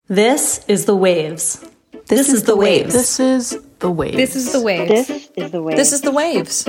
This is The Waves. This is The Waves. This is The Waves. This is The Waves. This is The Waves. This is The Waves.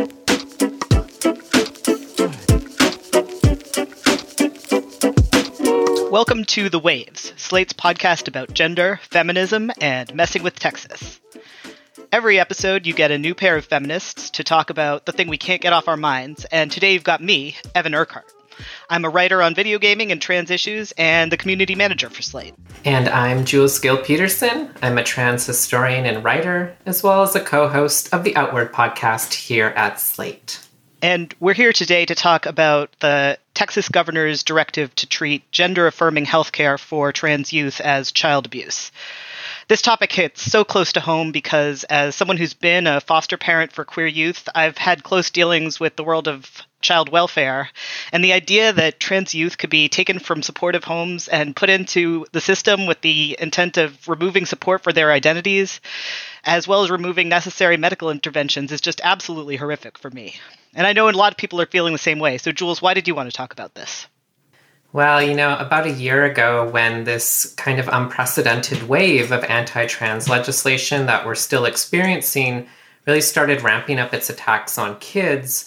Welcome to The Waves, Slate's podcast about gender, feminism, and messing with Texas. Every episode, you get a new pair of feminists to talk about the thing we can't get off our minds, and today you've got me, Evan Urquhart. I'm a writer on video gaming and trans issues, and the community manager for Slate. And I'm Jules Gill-Peterson. I'm a trans historian and writer, as well as a co-host of the Outward podcast here at Slate. And we're here today to talk about the Texas governor's directive to treat gender-affirming healthcare for trans youth as child abuse. This topic hits so close to home because as someone who's been a foster parent for queer youth, I've had close dealings with the world of child welfare, and the idea that trans youth could be taken from supportive homes and put into the system with the intent of removing support for their identities, as well as removing necessary medical interventions, is just absolutely horrific for me. And I know a lot of people are feeling the same way. So Jules, why did you want to talk about this? Well, about a year ago when this kind of unprecedented wave of anti-trans legislation that we're still experiencing really started ramping up its attacks on kids,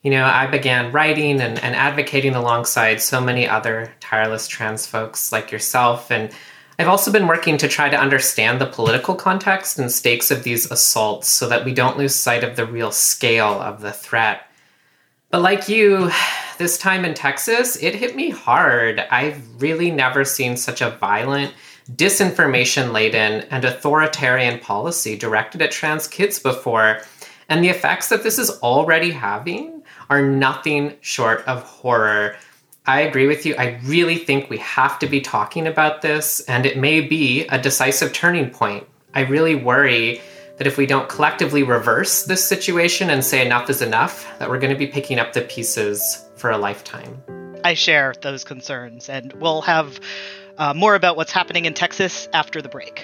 I began writing and advocating alongside so many other tireless trans folks like yourself. And I've also been working to try to understand the political context and stakes of these assaults so that we don't lose sight of the real scale of the threat. But like you, this time in Texas, it hit me hard. I've really never seen such a violent, disinformation-laden, and authoritarian policy directed at trans kids before. And the effects that this is already having are nothing short of horror. I agree with you. I really think we have to be talking about this, and it may be a decisive turning point. I really worry that if we don't collectively reverse this situation and say enough is enough, that we're going to be picking up the pieces for a lifetime. I share those concerns, and we'll have more about what's happening in Texas after the break.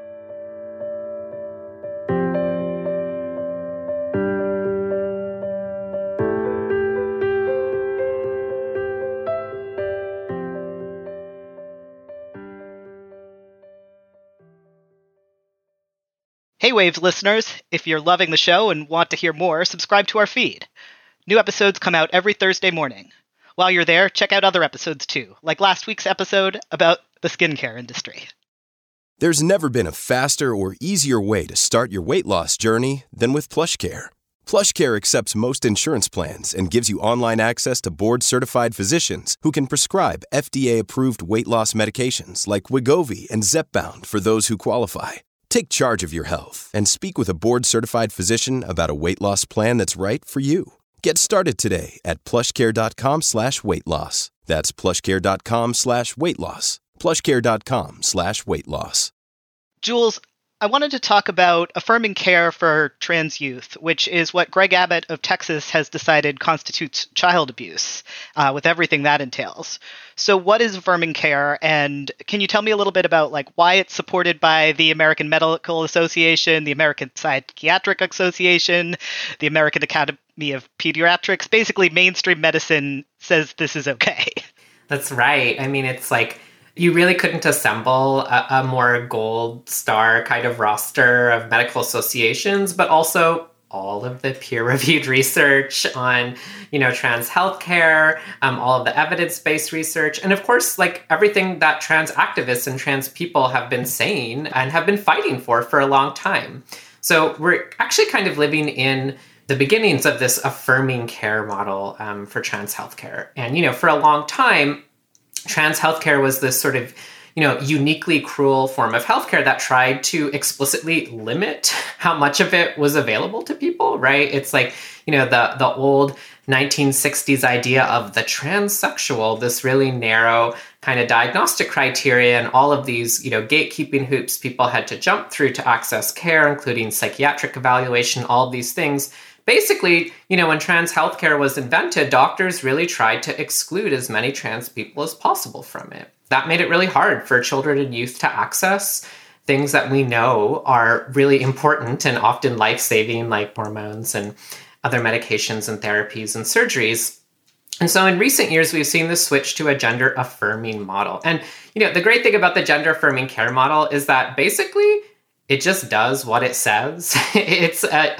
Hey Waves listeners, if you're loving the show and want to hear more, subscribe to our feed. New episodes come out every Thursday morning. While you're there, check out other episodes too, like last week's episode about the skincare industry. There's never been a faster or easier way to start your weight loss journey than with PlushCare. PlushCare accepts most insurance plans and gives you online access to board-certified physicians who can prescribe FDA-approved weight loss medications like Wegovy and Zepbound for those who qualify. Take charge of your health and speak with a board-certified physician about a weight loss plan that's right for you. Get started today at plushcare.com/weight loss. That's plushcare.com/weight loss. plushcare.com/weight loss. Jules, I wanted to talk about affirming care for trans youth, which is what Greg Abbott of Texas has decided constitutes child abuse, with everything that entails. So what is affirming care, and can you tell me a little bit about why it's supported by the American Medical Association, the American Psychiatric Association, the American Academy of Pediatrics? Basically, mainstream medicine says this is okay. That's right. It's you really couldn't assemble a more gold star kind of roster of medical associations, but also all of the peer-reviewed research on, trans healthcare, all of the evidence-based research, and of course, everything that trans activists and trans people have been saying and have been fighting for a long time. So we're actually kind of living in the beginnings of this affirming care model for trans healthcare. And, for a long time, trans healthcare was this sort of, uniquely cruel form of healthcare that tried to explicitly limit how much of it was available to people, right? It's the old 1960s idea of the transsexual, this really narrow kind of diagnostic criteria and all of these, gatekeeping hoops people had to jump through to access care, including psychiatric evaluation, all of these things. Basically, when trans healthcare was invented, doctors really tried to exclude as many trans people as possible from it. That made it really hard for children and youth to access things that we know are really important and often life-saving, like hormones and other medications and therapies and surgeries. And so in recent years, we've seen the switch to a gender affirming model. And, the great thing about the gender affirming care model is that basically it just does what it says. It's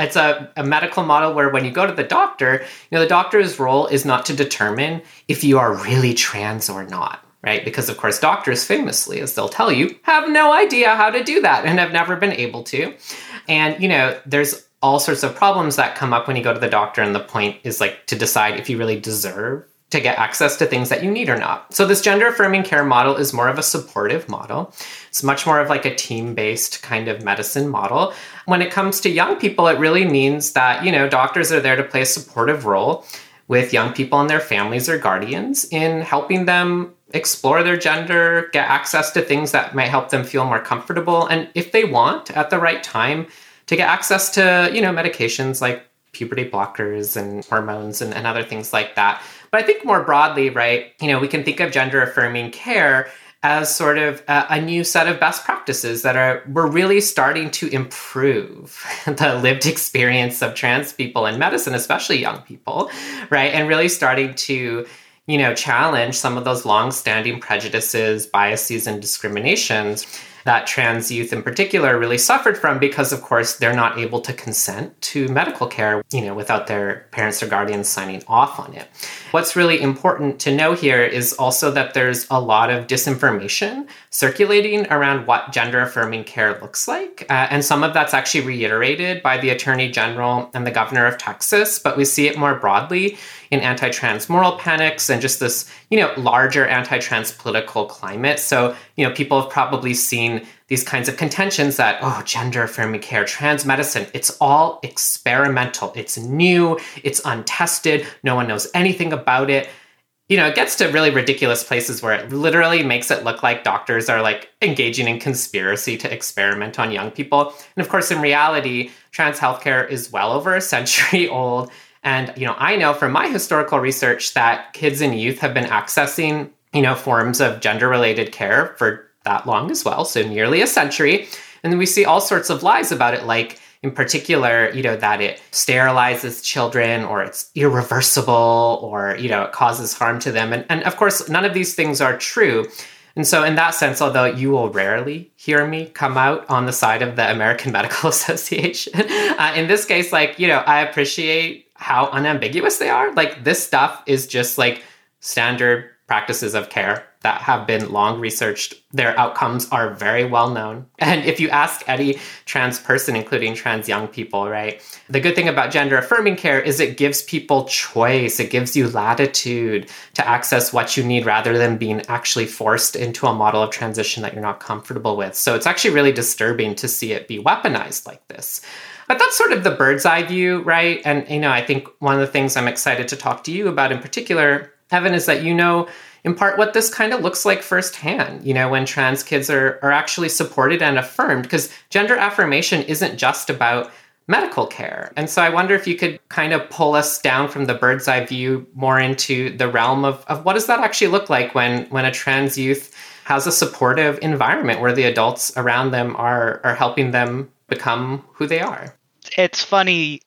a medical model where when you go to the doctor, the doctor's role is not to determine if you are really trans or not, right? Because of course, doctors famously, as they'll tell you, have no idea how to do that and have never been able to. And, there's all sorts of problems that come up when you go to the doctor. And the point is to decide if you really deserve to get access to things that you need or not. So this gender affirming care model is more of a supportive model. It's much more of a team-based kind of medicine model. When it comes to young people, it really means that, doctors are there to play a supportive role with young people and their families or guardians in helping them explore their gender, get access to things that might help them feel more comfortable. And if they want, at the right time, to get access to, medications like puberty blockers and hormones and other things like that. But I think more broadly, right, we can think of gender affirming care as sort of a new set of best practices that we're really starting to improve the lived experience of trans people in medicine, especially young people, right? And really starting to, challenge some of those long-standing prejudices, biases, and discriminations that trans youth in particular really suffered from because, of course, they're not able to consent to medical care, without their parents or guardians signing off on it. What's really important to know here is also that there's a lot of disinformation circulating around what gender affirming care looks like. And some of that's actually reiterated by the Attorney General and the Governor of Texas, but we see it more broadly in anti-trans moral panics and just this, larger anti-trans political climate. So, people have probably seen these kinds of contentions that, gender affirming care, trans medicine, it's all experimental. It's new, it's untested, no one knows anything about it. It gets to really ridiculous places where it literally makes it look like doctors are engaging in conspiracy to experiment on young people. And of course, in reality, trans healthcare is well over a century old. And, I know from my historical research that kids and youth have been accessing, forms of gender-related care for that long as well, so nearly a century. And then we see all sorts of lies about it, like in particular, that it sterilizes children or it's irreversible or, it causes harm to them. And of course, none of these things are true. And so in that sense, although you will rarely hear me come out on the side of the American Medical Association, in this case, I appreciate how unambiguous they are. This stuff is just standard practices of care that have been long researched. Their outcomes are very well known. And if you ask any trans person, including trans young people, right, the good thing about gender affirming care is it gives people choice. It gives you latitude to access what you need rather than being actually forced into a model of transition that you're not comfortable with. So it's actually really disturbing to see it be weaponized like this. But that's sort of the bird's eye view, right? And, I think one of the things I'm excited to talk to you about in particular, Evan, is that in part what this kind of looks like firsthand, when trans kids are actually supported and affirmed, because gender affirmation isn't just about medical care. And so I wonder if you could kind of pull us down from the bird's eye view more into the realm of what does that actually look like when a trans youth has a supportive environment where the adults around them are helping them become who they are. It's funny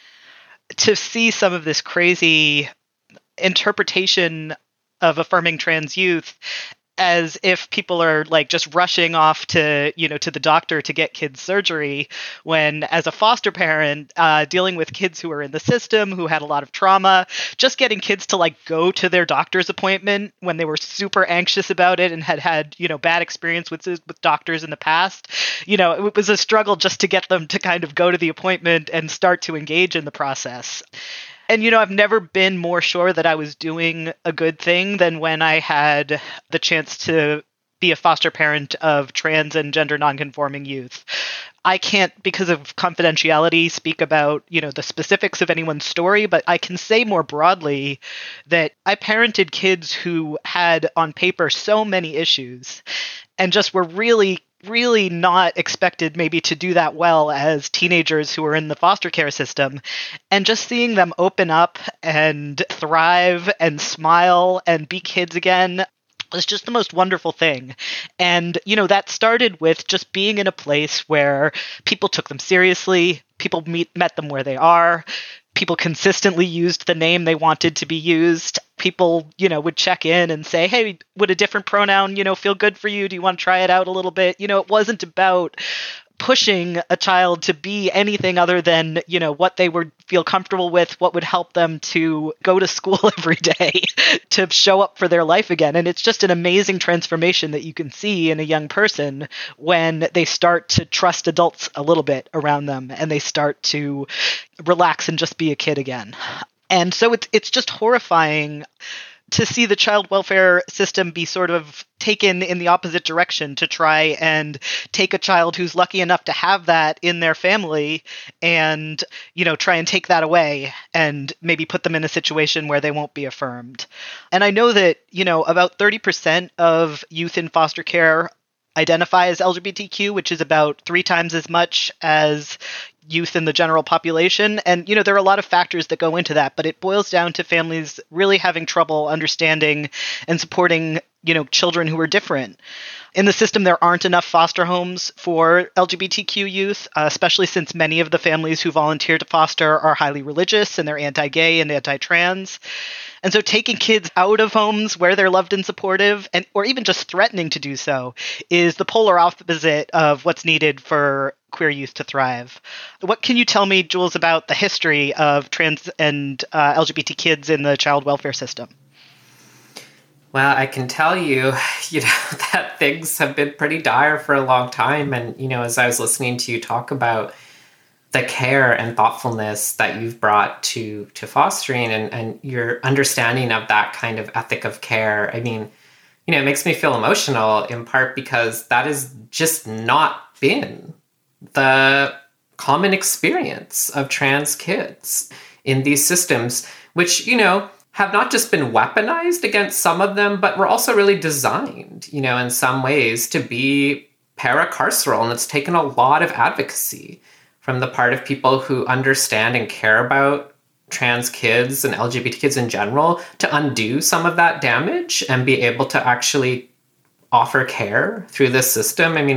to see some of this crazy interpretation of affirming trans youth as if people are just rushing off to, to the doctor to get kids surgery, when as a foster parent, dealing with kids who are in the system, who had a lot of trauma, just getting kids to go to their doctor's appointment when they were super anxious about it and had bad experience with doctors in the past. It was a struggle just to get them to kind of go to the appointment and start to engage in the process. And, I've never been more sure that I was doing a good thing than when I had the chance to be a foster parent of trans and gender nonconforming youth. I can't, because of confidentiality, speak about, the specifics of anyone's story, but I can say more broadly that I parented kids who had on paper so many issues and just were really not expected maybe to do that well as teenagers who were in the foster care system. And just seeing them open up and thrive and smile and be kids again was just the most wonderful thing. And, that started with just being in a place where people took them seriously, people met them where they are, People consistently used the name they wanted to be used. People, would check in and say, hey, would a different pronoun, feel good for you? Do you want to try it out a little bit? It wasn't about pushing a child to be anything other than, what they would feel comfortable with, what would help them to go to school every day, to show up for their life again. And it's just an amazing transformation that you can see in a young person when they start to trust adults a little bit around them and they start to relax and just be a kid again. And so it's just horrifying to see the child welfare system be sort of taken in the opposite direction, to try and take a child who's lucky enough to have that in their family and, try and take that away and maybe put them in a situation where they won't be affirmed. And I know that, about 30% of youth in foster care identify as LGBTQ, which is about 3 times as much as youth in the general population. And, there are a lot of factors that go into that, but it boils down to families really having trouble understanding and supporting, children who are different. In the system, there aren't enough foster homes for LGBTQ youth, especially since many of the families who volunteer to foster are highly religious and they're anti-gay and anti-trans. And so taking kids out of homes where they're loved and supportive, or even just threatening to do so, is the polar opposite of what's needed for queer youth to thrive. What can you tell me, Jules, about the history of trans and LGBT kids in the child welfare system? Well, I can tell you, that things have been pretty dire for a long time. And, as I was listening to you talk about the care and thoughtfulness that you've brought to fostering and your understanding of that kind of ethic of care, I mean, it makes me feel emotional in part because that has just not been the common experience of trans kids in these systems, which, have not just been weaponized against some of them, but were also really designed, in some ways to be paracarceral. And it's taken a lot of advocacy from the part of people who understand and care about trans kids and LGBT kids in general to undo some of that damage and be able to actually offer care through this system. I mean,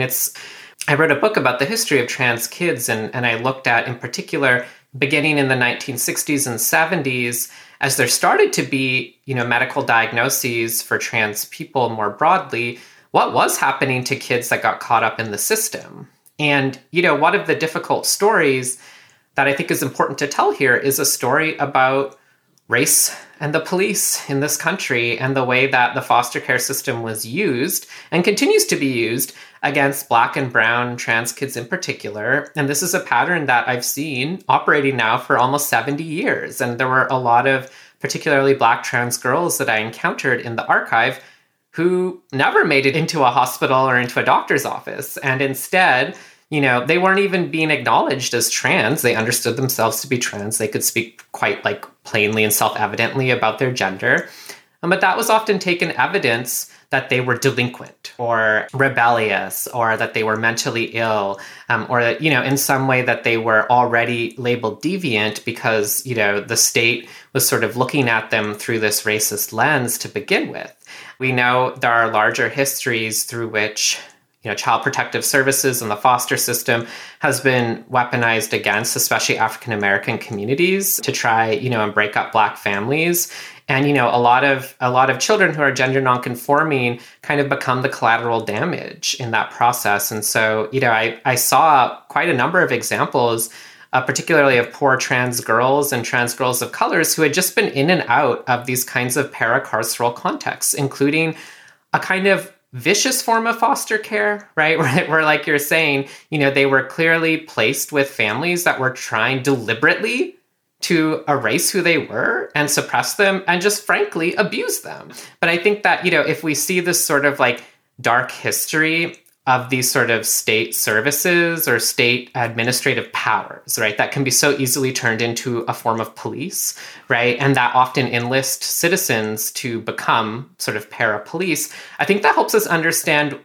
I wrote a book about the history of trans kids, and I looked at, in particular, beginning in the 1960s and 70s, as there started to be, medical diagnoses for trans people more broadly, what was happening to kids that got caught up in the system. And, one of the difficult stories that I think is important to tell here is a story about race and the police in this country and the way that the foster care system was used and continues to be used against Black and brown trans kids in particular. And this is a pattern that I've seen operating now for almost 70 years. And there were a lot of particularly Black trans girls that I encountered in the archive who never made it into a hospital or into a doctor's office. And instead, they weren't even being acknowledged as trans. They understood themselves to be trans. They could speak quite plainly and self-evidently about their gender. But that was often taken evidence that they were delinquent or rebellious or that they were mentally ill or that, in some way that they were already labeled deviant because, the state was sort of looking at them through this racist lens to begin with. We know there are larger histories through which Child Protective Services and the foster system has been weaponized against, especially African-American communities, to try, and break up Black families. And, a lot of children who are gender nonconforming kind of become the collateral damage in that process. And so, I saw quite a number of examples, particularly of poor trans girls and trans girls of colors who had just been in and out of these kinds of paracarceral contexts, including a kind of vicious form of foster care, right? Where like you're saying, they were clearly placed with families that were trying deliberately to erase who they were and suppress them and just frankly abuse them. But I think that, if we see this sort of dark history of these sort of state services or state administrative powers, right, that can be so easily turned into a form of police, right, and that often enlist citizens to become sort of para-police, I think that helps us understand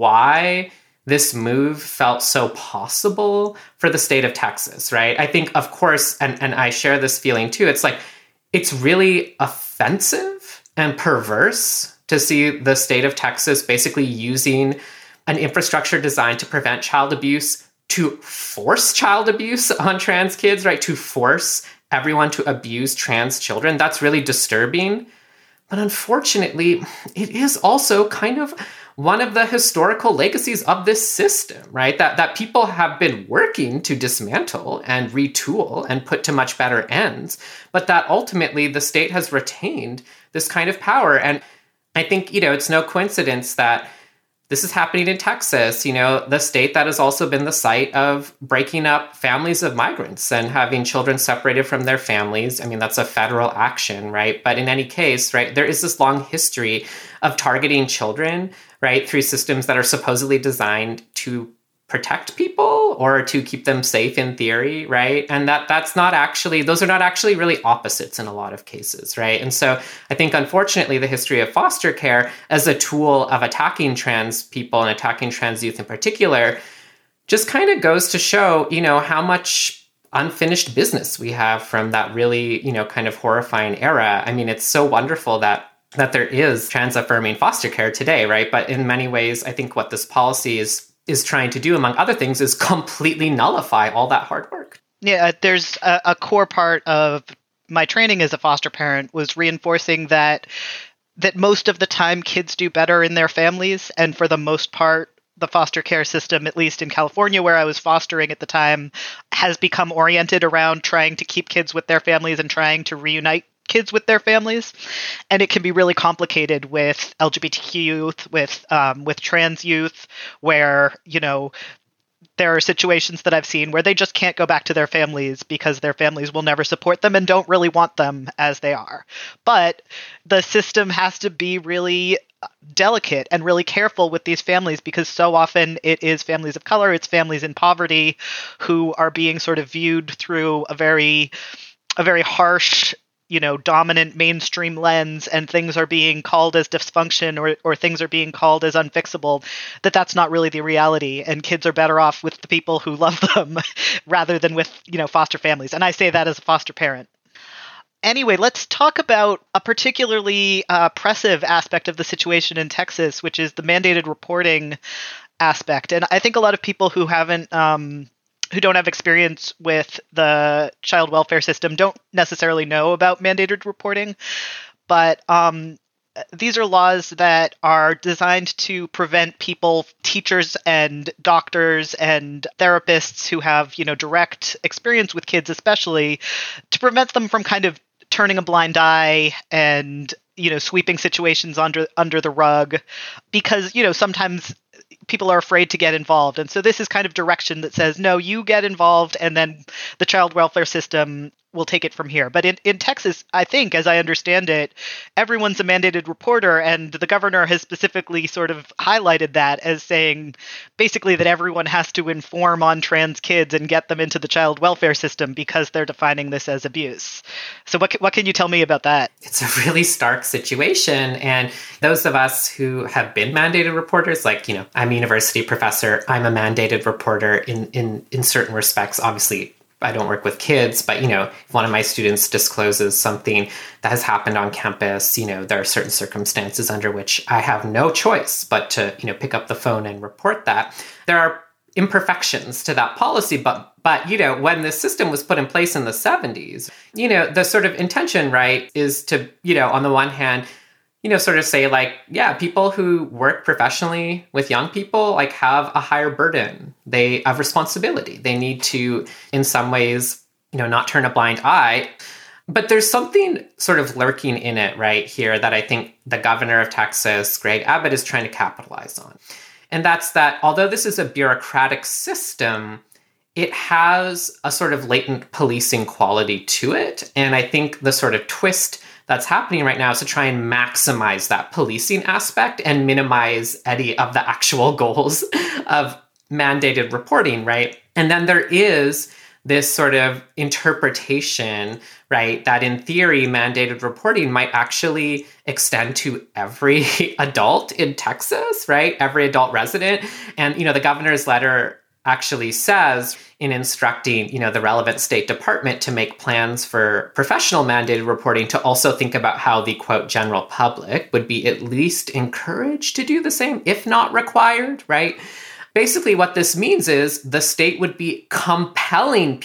why this move felt so possible for the state of Texas, right? I think, of course, and I share this feeling too, it's really offensive and perverse to see the state of Texas basically using an infrastructure designed to prevent child abuse to force child abuse on trans kids, right? To force everyone to abuse trans children. That's really disturbing. But unfortunately, it is also kind of one of the historical legacies of this system, right? That people have been working to dismantle and retool and put to much better ends, but that ultimately the state has retained this kind of power. And I think, it's no coincidence that this is happening in Texas, the state that has also been the site of breaking up families of migrants and having children separated from their families. I mean, that's a federal action, right? But in any case, right, there is this long history of targeting children, right, through systems that are supposedly designed to protect people or to keep them safe in theory, right? And those are not actually really opposites in a lot of cases, right? And so I think, unfortunately, the history of foster care as a tool of attacking trans people and attacking trans youth in particular just kind of goes to show, how much unfinished business we have from that really, kind of horrifying era. I mean, it's so wonderful that there is trans-affirming foster care today, right? But in many ways, I think what this policy is trying to do, among other things, is completely nullify all that hard work. Yeah, there's a core part of my training as a foster parent was reinforcing that most of the time kids do better in their families, and for the most part, the foster care system, at least in California where I was fostering at the time, has become oriented around trying to keep kids with their families and trying to reunite kids with their families. And it can be really complicated with LGBTQ youth, with trans youth, where, there are situations that I've seen where they just can't go back to their families because their families will never support them and don't really want them as they are. But the system has to be really delicate and really careful with these families, because so often it is families of color, it's families in poverty who are being sort of viewed through a very harsh, dominant mainstream lens, and things are being called as dysfunction or things are being called as unfixable, that's not really the reality. And kids are better off with the people who love them rather than with, foster families. And I say that as a foster parent. Anyway, let's talk about a particularly oppressive aspect of the situation in Texas, which is the mandated reporting aspect. And I think a lot of people who who don't have experience with the child welfare system don't necessarily know about mandated reporting, but these are laws that are designed to prevent people, teachers and doctors and therapists who have, direct experience with kids especially, to prevent them from kind of turning a blind eye and, sweeping situations under the rug, because, sometimes people are afraid to get involved. And so this is kind of direction that says, no, you get involved, and then the child welfare system will take it from here. But in Texas, I think, as I understand it, everyone's a mandated reporter, and the governor has specifically sort of highlighted that as saying basically that everyone has to inform on trans kids and get them into the child welfare system because they're defining this as abuse. So what can you tell me about that? It's a really stark situation. And those of us who have been mandated reporters, like, I'm a university professor, I'm a mandated reporter in certain respects. Obviously, I don't work with kids, but, if one of my students discloses something that has happened on campus, there are certain circumstances under which I have no choice but to, pick up the phone and report that. There are imperfections to that policy, but when the system was put in place in the 70s, the sort of intention, right, is to, on the one hand, sort of say like, yeah, people who work professionally with young people like have a higher burden. They have responsibility. They need to, in some ways, not turn a blind eye. But there's something sort of lurking in it right here that I think the governor of Texas, Greg Abbott, is trying to capitalize on. And that's that although this is a bureaucratic system, it has a sort of latent policing quality to it. And I think the sort of twist that's happening right now is to try and maximize that policing aspect and minimize any of the actual goals of mandated reporting, right? And then there is this sort of interpretation, right, that in theory, mandated reporting might actually extend to every adult in Texas, right? Every adult resident. And, the governor's letter actually says in instructing, the relevant state department to make plans for professional mandated reporting to also think about how the, quote, general public would be at least encouraged to do the same, if not required, right? basically what this means is the state would be compelling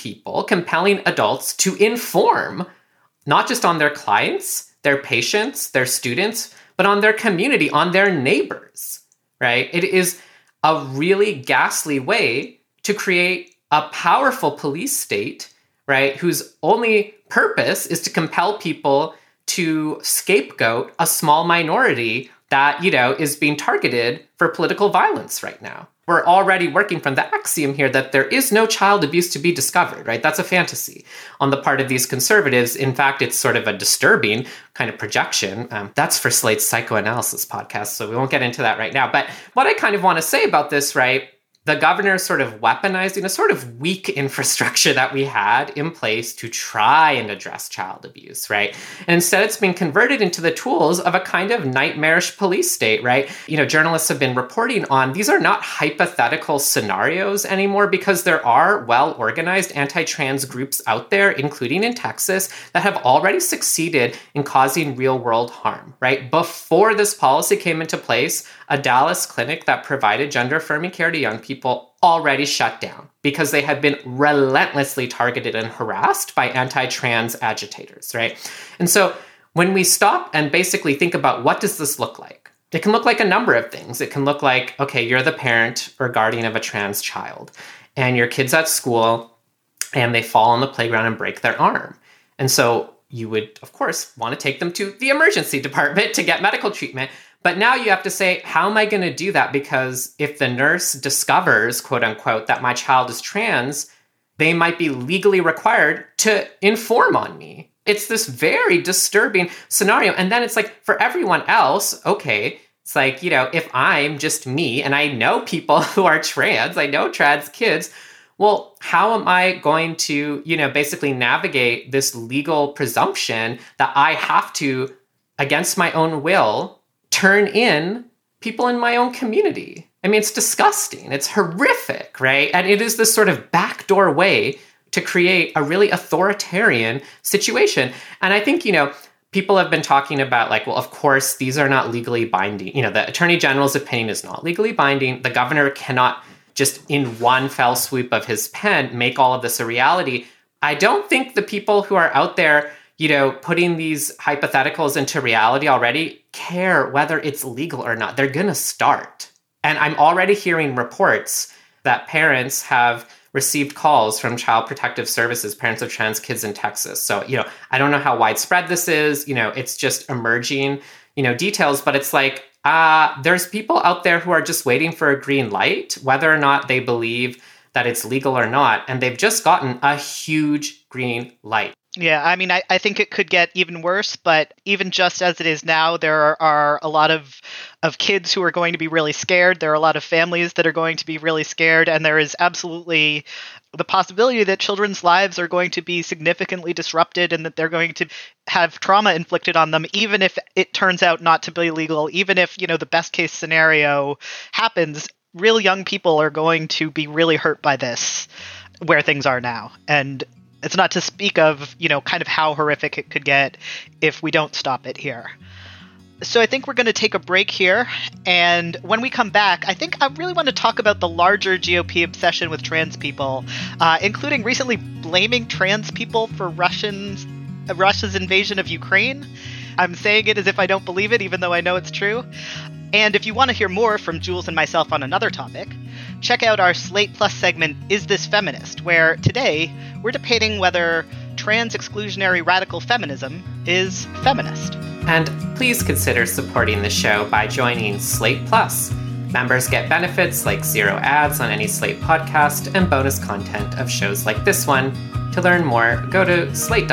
adults to inform, not just on their clients, their patients, their students, but on their community, on their neighbors, right? It is a really ghastly way to create a powerful police state, right, whose only purpose is to compel people to scapegoat a small minority that, is being targeted for political violence right now. We're already working from the axiom here that there is no child abuse to be discovered, right? That's a fantasy on the part of these conservatives. In fact, it's sort of a disturbing kind of projection. That's for Slate's psychoanalysis podcast, so we won't get into that right now. But what I kind of want to say about this, right, the governor is sort of weaponizing a sort of weak infrastructure that we had in place to try and address child abuse, right? And instead, it's been converted into the tools of a kind of nightmarish police state, right? Journalists have been reporting on these are not hypothetical scenarios anymore because there are well-organized anti-trans groups out there, including in Texas, that have already succeeded in causing real-world harm, right? Before this policy came into place, a Dallas clinic that provided gender-affirming care to young people already shut down because they had been relentlessly targeted and harassed by anti-trans agitators, right? And so when we stop and basically think about what does this look like, it can look like a number of things. It can look like, okay, you're the parent or guardian of a trans child, and your kid's at school, and they fall on the playground and break their arm. And so you would, of course, want to take them to the emergency department to get medical treatment. But now you have to say, how am I going to do that? Because if the nurse discovers, quote unquote, that my child is trans, they might be legally required to inform on me. It's this very disturbing scenario. And then it's like, for everyone else, okay, it's like, if I'm just me and I know people who are trans, I know trans kids, well, how am I going to, basically navigate this legal presumption that I have to, against my own will, turn in people in my own community? I mean, it's disgusting. It's horrific, right? And it is this sort of backdoor way to create a really authoritarian situation. And I think, people have been talking about well, of course, these are not legally binding. The Attorney General's opinion is not legally binding. The governor cannot just in one fell swoop of his pen make all of this a reality. I don't think the people who are out there putting these hypotheticals into reality already care whether it's legal or not. They're going to start. And I'm already hearing reports that parents have received calls from Child Protective Services, parents of trans kids in Texas. So, I don't know how widespread this is. It's just emerging, details, but it's like, there's people out there who are just waiting for a green light, whether or not they believe that it's legal or not. And they've just gotten a huge green light. Yeah, I mean, I think it could get even worse, but even just as it is now, there are a lot of kids who are going to be really scared. There are a lot of families that are going to be really scared, and there is absolutely the possibility that children's lives are going to be significantly disrupted and that they're going to have trauma inflicted on them, even if it turns out not to be legal, even if, the best case scenario happens. Real young people are going to be really hurt by this, where things are now. And it's not to speak of, kind of how horrific it could get if we don't stop it here. So I think we're going to take a break here. And when we come back, I think I really want to talk about the larger GOP obsession with trans people, including recently blaming trans people for Russia's invasion of Ukraine. I'm saying it as if I don't believe it, even though I know it's true. And if you want to hear more from Jules and myself on another topic, check out our Slate Plus segment, Is This Feminist?, where today we're debating whether trans exclusionary radical feminism is feminist. And please consider supporting the show by joining Slate Plus. Members get benefits like 0 ads on any Slate podcast and bonus content of shows like this one. To learn more, go to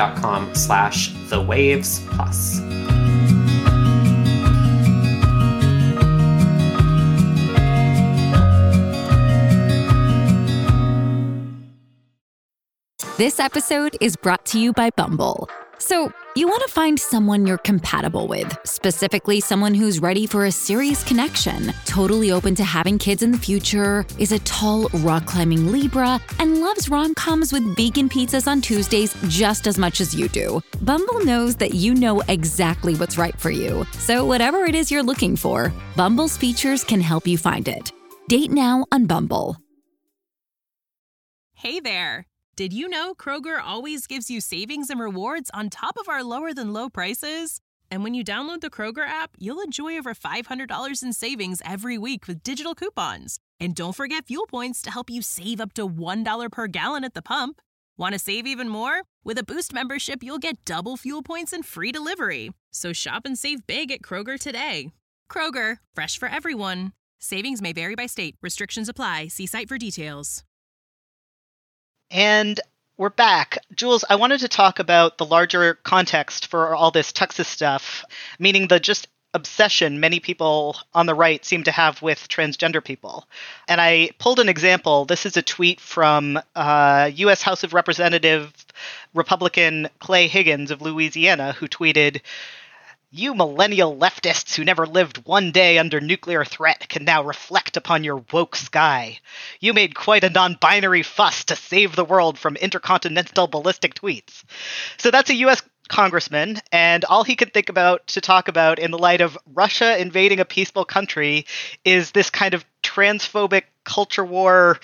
slate.com/thewavesplus. This episode is brought to you by Bumble. So, you want to find someone you're compatible with, specifically someone who's ready for a serious connection, totally open to having kids in the future, is a tall, rock-climbing Libra, and loves rom-coms with vegan pizzas on Tuesdays just as much as you do. Bumble knows that you know exactly what's right for you. So whatever it is you're looking for, Bumble's features can help you find it. Date now on Bumble. Hey there! Did you know Kroger always gives you savings and rewards on top of our lower-than-low prices? And when you download the Kroger app, you'll enjoy over $500 in savings every week with digital coupons. And don't forget fuel points to help you save up to $1 per gallon at the pump. Want to save even more? With a Boost membership, you'll get double fuel points and free delivery. So shop and save big at Kroger today. Kroger, fresh for everyone. Savings may vary by state. Restrictions apply. See site for details. And we're back. Jules, I wanted to talk about the larger context for all this Texas stuff, meaning the just obsession many people on the right seem to have with transgender people. And I pulled an example. This is a tweet from U.S. House of Representative Republican Clay Higgins of Louisiana, who tweeted, "You millennial leftists who never lived one day under nuclear threat can now reflect upon your woke sky. You made quite a non-binary fuss to save the world from intercontinental ballistic tweets." So that's a U.S. congressman, and all he could think about to talk about in the light of Russia invading a peaceful country is this kind of transphobic culture war,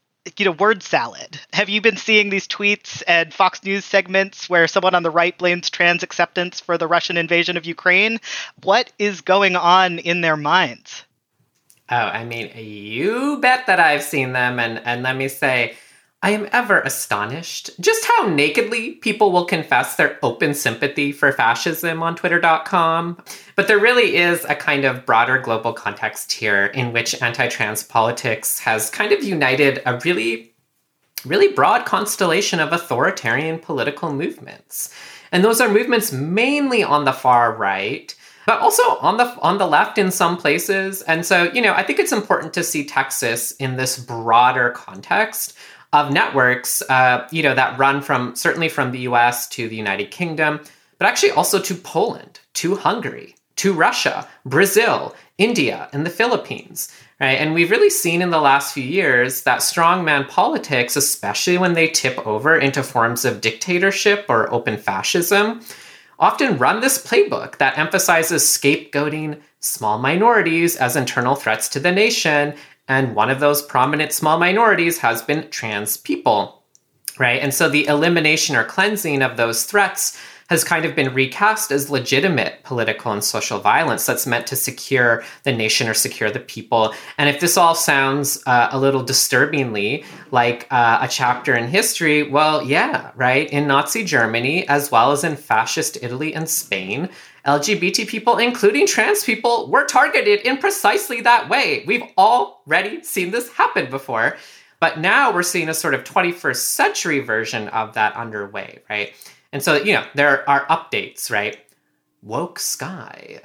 word salad. Have you been seeing these tweets and Fox News segments where someone on the right blames trans acceptance for the Russian invasion of Ukraine? What is going on in their minds? Oh, I mean, you bet that I've seen them. And let me say, I am ever astonished just how nakedly people will confess their open sympathy for fascism on Twitter.com. But there really is a kind of broader global context here in which anti-trans politics has kind of united a really, really broad constellation of authoritarian political movements. And those are movements mainly on the far right, but also on the left in some places. And so, I think it's important to see Texas in this broader context of networks, that run certainly from the US to the United Kingdom, but actually also to Poland, to Hungary, to Russia, Brazil, India, and the Philippines, right? And we've really seen in the last few years that strongman politics, especially when they tip over into forms of dictatorship or open fascism, often run this playbook that emphasizes scapegoating small minorities as internal threats to the nation. And one of those prominent small minorities has been trans people, right? And so the elimination or cleansing of those threats has kind of been recast as legitimate political and social violence that's meant to secure the nation or secure the people. And if this all sounds a little disturbingly like a chapter in history, well, yeah, right? In Nazi Germany, as well as in fascist Italy and Spain, LGBT people, including trans people, were targeted in precisely that way. We've already seen this happen before, but now we're seeing a sort of 21st century version of that underway, right? And so, there are updates, right? Woke sky.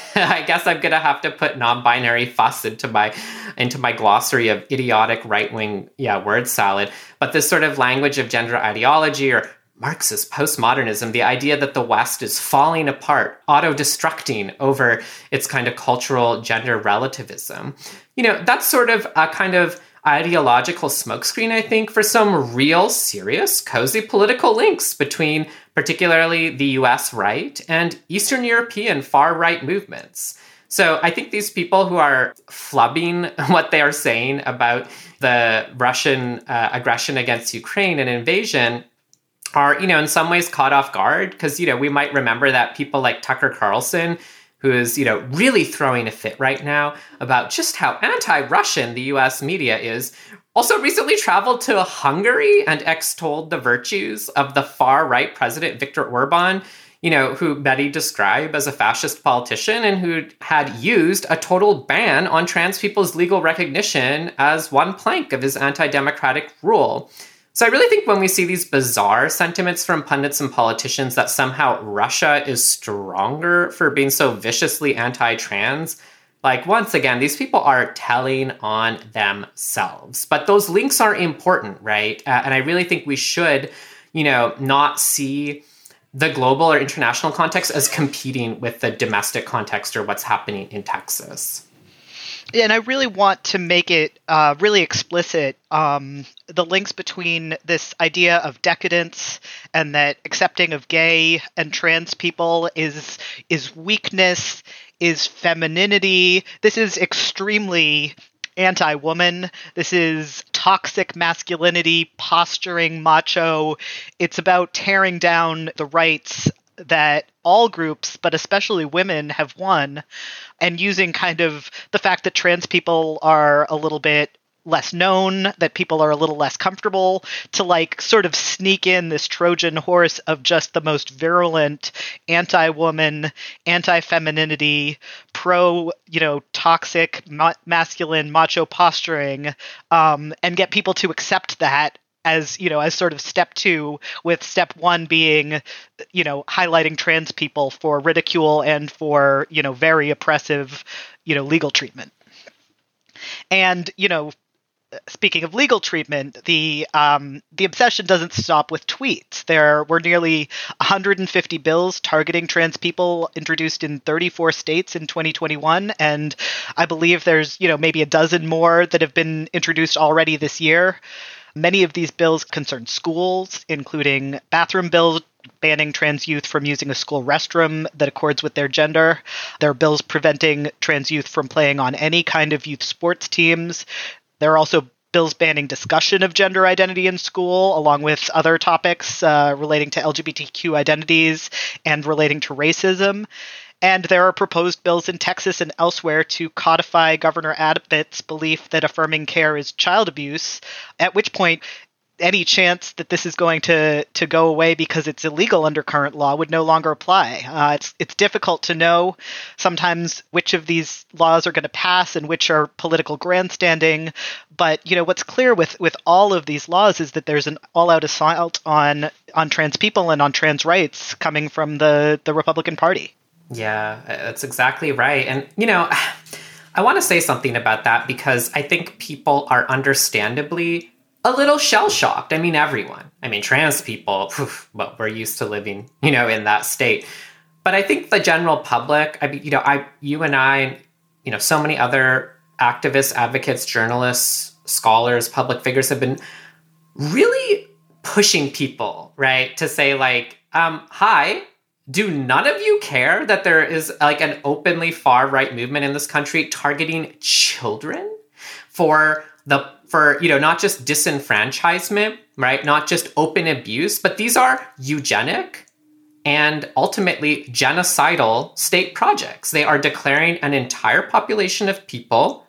I guess I'm going to have to put non-binary fuss into my glossary of idiotic right-wing, word salad. But this sort of language of gender ideology or Marxist postmodernism, the idea that the West is falling apart, auto-destructing over its kind of cultural gender relativism. That's sort of a kind of ideological smokescreen, I think, for some real, serious, cozy political links between particularly the US right and Eastern European far-right movements. So I think these people who are flubbing what they are saying about the Russian aggression against Ukraine and invasion are, in some ways caught off guard because, we might remember that people like Tucker Carlson, who is, really throwing a fit right now about just how anti-Russian the US media is, also recently traveled to Hungary and extolled the virtues of the far-right president Viktor Orban, who many describe as a fascist politician and who had used a total ban on trans people's legal recognition as one plank of his anti-democratic rule. So I really think when we see these bizarre sentiments from pundits and politicians that somehow Russia is stronger for being so viciously anti-trans, once again, these people are telling on themselves. But those links are important, right? And I really think we should, not see the global or international context as competing with the domestic context or what's happening in Texas. Yeah, and I really want to make it really explicit, the links between this idea of decadence and that accepting of gay and trans people is weakness, is femininity. This is extremely anti-woman. This is toxic masculinity, posturing, macho. It's about tearing down the rights that all groups, but especially women, have won, and using kind of the fact that trans people are a little bit less known, that people are a little less comfortable, to like sort of sneak in this Trojan horse of just the most virulent anti-woman, anti-femininity, toxic masculine macho posturing, and get people to accept that as sort of step 2, with step 1 being, highlighting trans people for ridicule and for, very oppressive, legal treatment. And, speaking of legal treatment, the obsession doesn't stop with tweets. There were nearly 150 bills targeting trans people introduced in 34 states in 2021, and I believe there's maybe a dozen more that have been introduced already this year. Many of these bills concern schools, including bathroom bills banning trans youth from using a school restroom that accords with their gender. There are bills preventing trans youth from playing on any kind of youth sports teams. There are also bills banning discussion of gender identity in school, along with other topics relating to LGBTQ identities and relating to racism. And there are proposed bills in Texas and elsewhere to codify Governor Abbott's belief that affirming care is child abuse, at which point any chance that this is going to go away because it's illegal under current law would no longer apply. It's difficult to know sometimes which of these laws are going to pass and which are political grandstanding. But what's clear with all of these laws is that there's an all-out assault on trans people and on trans rights coming from the Republican Party. Yeah, that's exactly right. And, I want to say something about that because I think people are understandably a little shell-shocked. I mean, everyone. I mean, trans people, well, we're used to living, in that state. But I think the general public, you and I, so many other activists, advocates, journalists, scholars, public figures have been really pushing people, right, to say like, hi, do none of you care that there is like an openly far-right movement in this country targeting children for not just disenfranchisement, right? Not just open abuse, but these are eugenic and ultimately genocidal state projects. They are declaring an entire population of people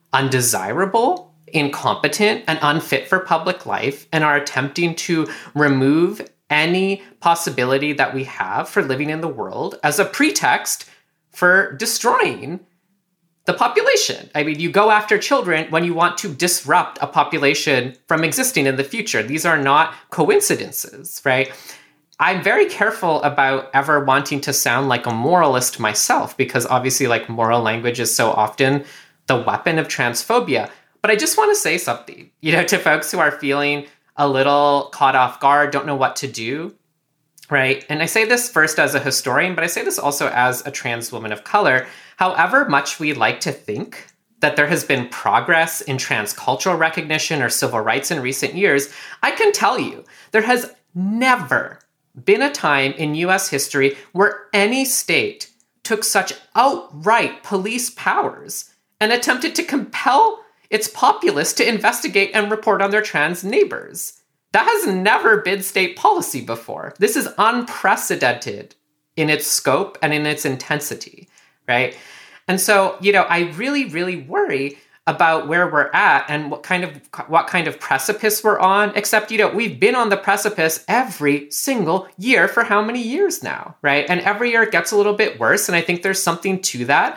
undesirable, incompetent, and unfit for public life, and are attempting to remove any possibility that we have for living in the world as a pretext for destroying the population. I mean, you go after children when you want to disrupt a population from existing in the future. These are not coincidences, right? I'm very careful about ever wanting to sound like a moralist myself, because obviously like moral language is so often the weapon of transphobia. But I just want to say something, to folks who are feeling a little caught off guard, don't know what to do, right? And I say this first as a historian, but I say this also as a trans woman of color. However much we like to think that there has been progress in trans cultural recognition or civil rights in recent years, I can tell you there has never been a time in US history where any state took such outright police powers and attempted to compel its populace to investigate and report on their trans neighbors. That has never been state policy before. This is unprecedented in its scope and in its intensity, right? And so, I really, really worry about where we're at and what kind of precipice we're on, except, we've been on the precipice every single year for how many years now, right? And every year it gets a little bit worse. And I think there's something to that.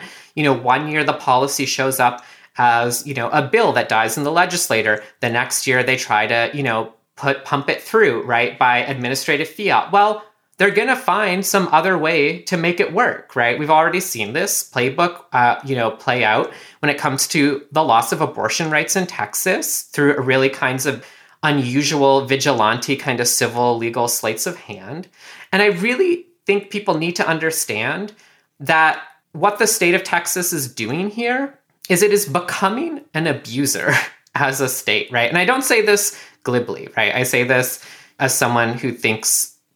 1 year the policy shows up as, a bill that dies in the legislature. The next year they try to, pump it through, right, by administrative fiat. Well, they're going to find some other way to make it work, right? We've already seen this playbook, play out when it comes to the loss of abortion rights in Texas through really kinds of unusual vigilante kind of civil legal sleights of hand. And I really think people need to understand that what the state of Texas is doing here is it is becoming an abuser as a state, right? And I don't say this glibly, right? I say this as someone who thinks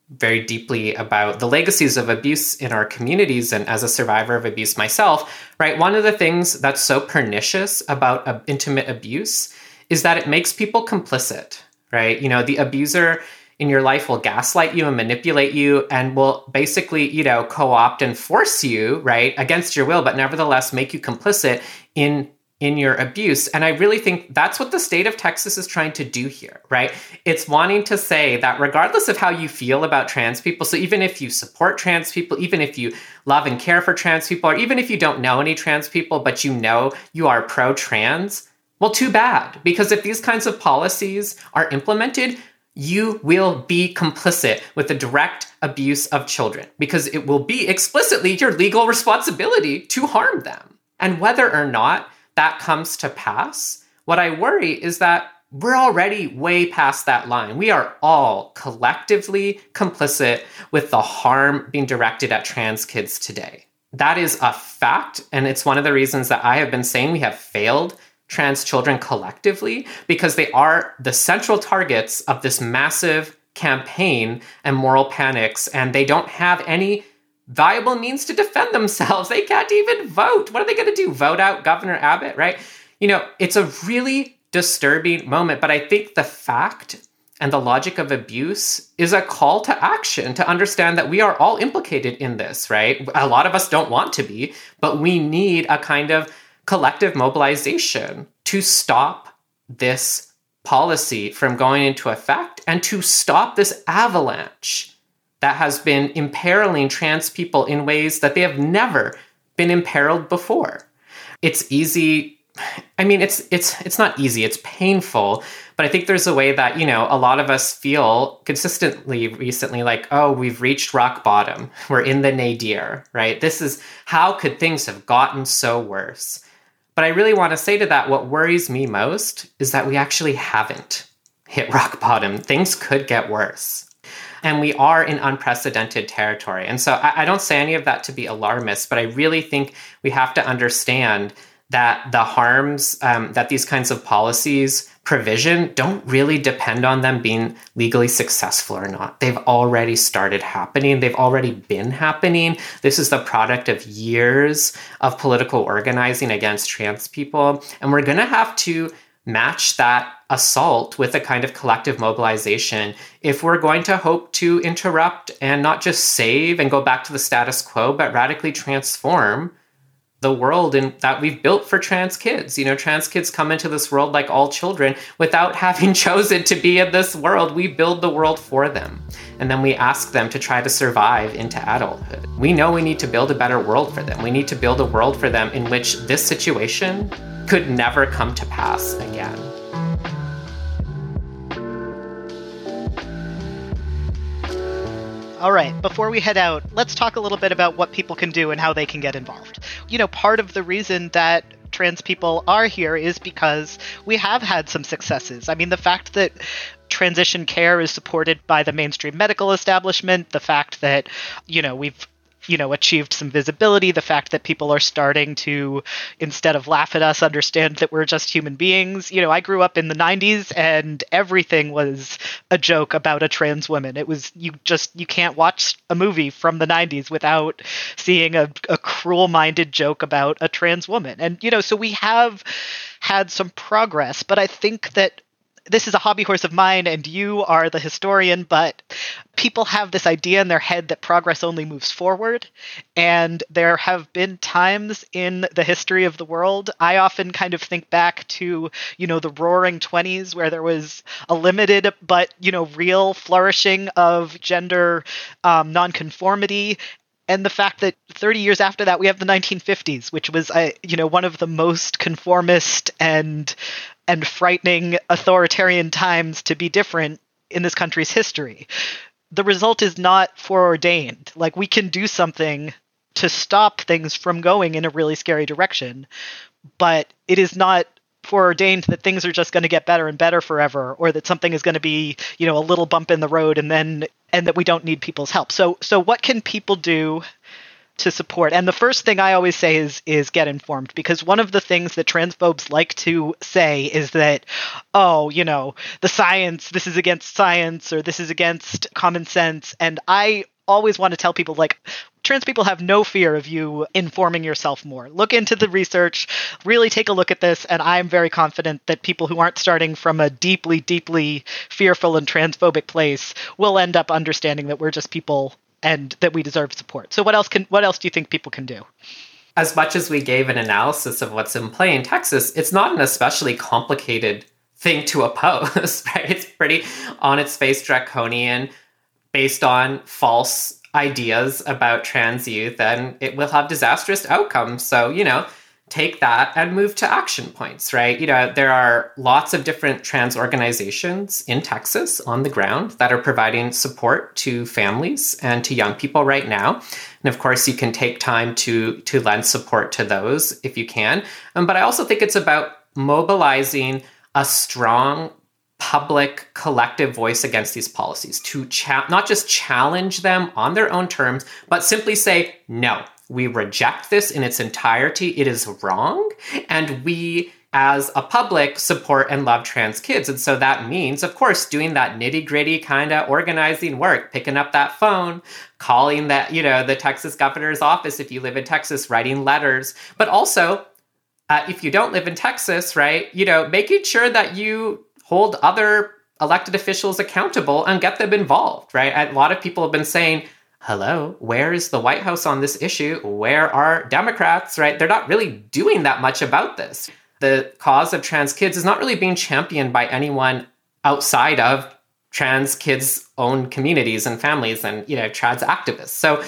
very deeply about the legacies of abuse in our communities. And as a survivor of abuse myself, right, one of the things that's so pernicious about intimate abuse is that it makes people complicit, right? The abuser in your life will gaslight you and manipulate you and will basically, co-opt and force you, right, against your will, but nevertheless make you complicit in your abuse. And I really think that's what the state of Texas is trying to do here, right? It's wanting to say that regardless of how you feel about trans people, so even if you support trans people, even if you love and care for trans people, or even if you don't know any trans people, but you know you are pro-trans, well, too bad. Because if these kinds of policies are implemented, you will be complicit with the direct abuse of children, because it will be explicitly your legal responsibility to harm them. And whether or not that comes to pass, what I worry is that we're already way past that line. We are all collectively complicit with the harm being directed at trans kids today. That is a fact, and it's one of the reasons that I have been saying we have failed trans children collectively, because they are the central targets of this massive campaign and moral panics, and they don't have any viable means to defend themselves. They can't even vote. What are they going to do? Vote out Governor Abbott, right? It's a really disturbing moment, but I think the fact and the logic of abuse is a call to action to understand that we are all implicated in this, right? A lot of us don't want to be, but we need a kind of collective mobilization to stop this policy from going into effect and to stop this avalanche that has been imperiling trans people in ways that they have never been imperiled before. It's easy. I mean, it's not easy. It's painful. But I think there's a way that, a lot of us feel consistently recently like, oh, we've reached rock bottom. We're in the nadir, right? How could things have gotten so worse? But I really want to say to that, what worries me most is that we actually haven't hit rock bottom. Things could get worse. And we are in unprecedented territory. And so I don't say any of that to be alarmist, but I really think we have to understand that the harms that these kinds of policies provision don't really depend on them being legally successful or not. They've already started happening. They've already been happening. This is the product of years of political organizing against trans people. And we're going to have to match that assault with a kind of collective mobilization if we're going to hope to interrupt and not just save and go back to the status quo, but radically transform the world that we've built for trans kids. Trans kids come into this world like all children without having chosen to be in this world. We build the world for them. And then we ask them to try to survive into adulthood. We know we need to build a better world for them. We need to build a world for them in which this situation could never come to pass again. All right, before we head out, let's talk a little bit about what people can do and how they can get involved. Part of the reason that trans people are here is because we have had some successes. I mean, the fact that transition care is supported by the mainstream medical establishment, the fact that, we've achieved some visibility, the fact that people are starting to, instead of laugh at us, understand that we're just human beings. I grew up in the 90s and everything was a joke about a trans woman. It was, you can't watch a movie from the 90s without seeing a cruel-minded joke about a trans woman. And, so we have had some progress, but I think that this is a hobby horse of mine and you are the historian, but people have this idea in their head that progress only moves forward. And there have been times in the history of the world, I often kind of think back to, the roaring 20s where there was a limited but, real flourishing of gender nonconformity. And the fact that 30 years after that, we have the 1950s, which was, one of the most conformist and frightening authoritarian times to be different in this country's history. The result is not foreordained. Like, we can do something to stop things from going in a really scary direction, but it is not foreordained that things are just going to get better and better forever, or that something is going to be, a little bump in the road and that we don't need people's help. So what can people do to support. And the first thing I always say is get informed, because one of the things that transphobes like to say is that, oh, the science, this is against science, or this is against common sense. And I always want to tell people, trans people have no fear of you informing yourself more. Look into the research, really take a look at this, and I'm very confident that people who aren't starting from a deeply, deeply fearful and transphobic place will end up understanding that we're just people and that we deserve support. So what else do you think people can do? As much as we gave an analysis of what's in play in Texas, it's not an especially complicated thing to oppose, right? It's pretty on its face draconian, based on false ideas about trans youth, and it will have disastrous outcomes. So, take that and move to action points, right? There are lots of different trans organizations in Texas on the ground that are providing support to families and to young people right now. And of course, you can take time to lend support to those if you can. But I also think it's about mobilizing a strong public collective voice against these policies to not just challenge them on their own terms, but simply say, no, we reject this in its entirety. It is wrong. And we, as a public, support and love trans kids. And so that means, of course, doing that nitty-gritty kind of organizing work, picking up that phone, calling the Texas governor's office if you live in Texas, writing letters, but also if you don't live in Texas, right, making sure that you hold other elected officials accountable and get them involved, right? A lot of people have been saying, hello, where is the White House on this issue? Where are Democrats, right? They're not really doing that much about this. The cause of trans kids is not really being championed by anyone outside of trans kids' own communities and families and, trans activists. So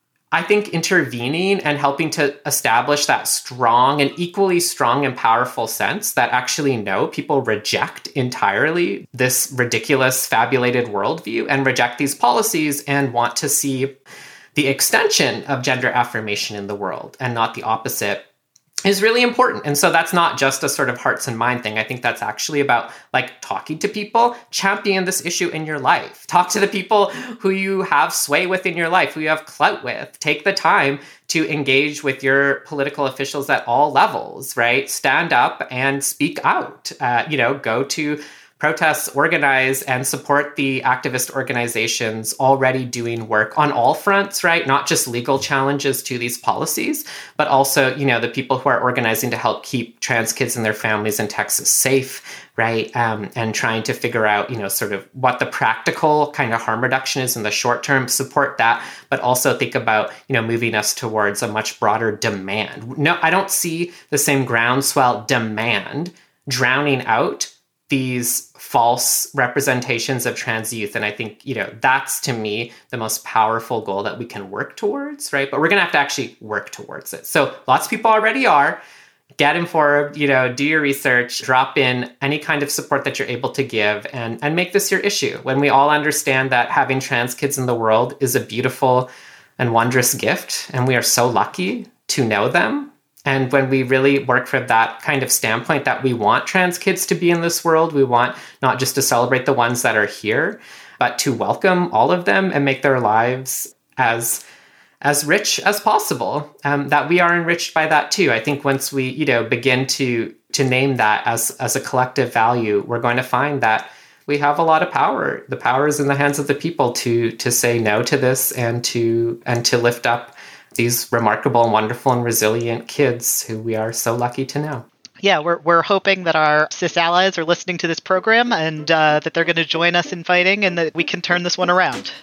I think intervening and helping to establish that strong and equally strong and powerful sense that actually, no, people reject entirely this ridiculous, fabulated worldview and reject these policies and want to see the extension of gender affirmation in the world and not the opposite is really important. And so that's not just a sort of hearts and mind thing. I think that's actually about talking to people, champion this issue in your life. Talk to the people who you have sway with in your life, who you have clout with. Take the time to engage with your political officials at all levels, right? Stand up and speak out. Go to protests, organize, and support the activist organizations already doing work on all fronts, right? Not just legal challenges to these policies, but also, the people who are organizing to help keep trans kids and their families in Texas safe, right? And trying to figure out, sort of what the practical kind of harm reduction is in the short term, support that, but also think about, moving us towards a much broader demand. No, I don't see the same groundswell demand drowning out these false representations of trans youth. And I think, that's to me the most powerful goal that we can work towards, right? But we're going to have to actually work towards it. So lots of people already are. Get informed, do your research, drop in any kind of support that you're able to give and make this your issue. When we all understand that having trans kids in the world is a beautiful and wondrous gift, and we are so lucky to know them. And when we really work from that kind of standpoint that we want trans kids to be in this world, we want not just to celebrate the ones that are here, but to welcome all of them and make their lives as rich as possible, that we are enriched by that too. I think once we, begin to name that as a collective value, we're going to find that we have a lot of power. The power is in the hands of the people to say no to this and to lift up these remarkable and wonderful and resilient kids who we are so lucky to know. Yeah, we're hoping that our cis allies are listening to this program and that they're going to join us in fighting and that we can turn this one around.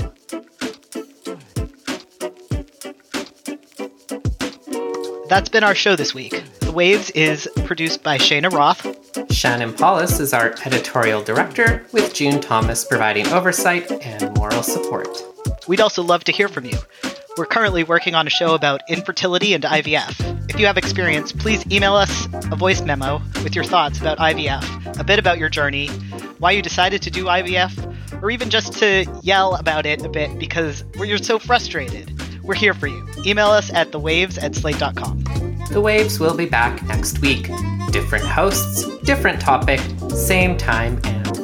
That's been our show this week. The Waves is produced by Shayna Roth. Shannon Paulus is our editorial director, with June Thomas providing oversight and moral support. We'd also love to hear from you. We're currently working on a show about infertility and IVF. If you have experience, please email us a voice memo with your thoughts about IVF, a bit about your journey, why you decided to do IVF, or even just to yell about it a bit because you're so frustrated. We're here for you. Email us at thewaves@slate.com. The Waves will be back next week. Different hosts, different topic, same time and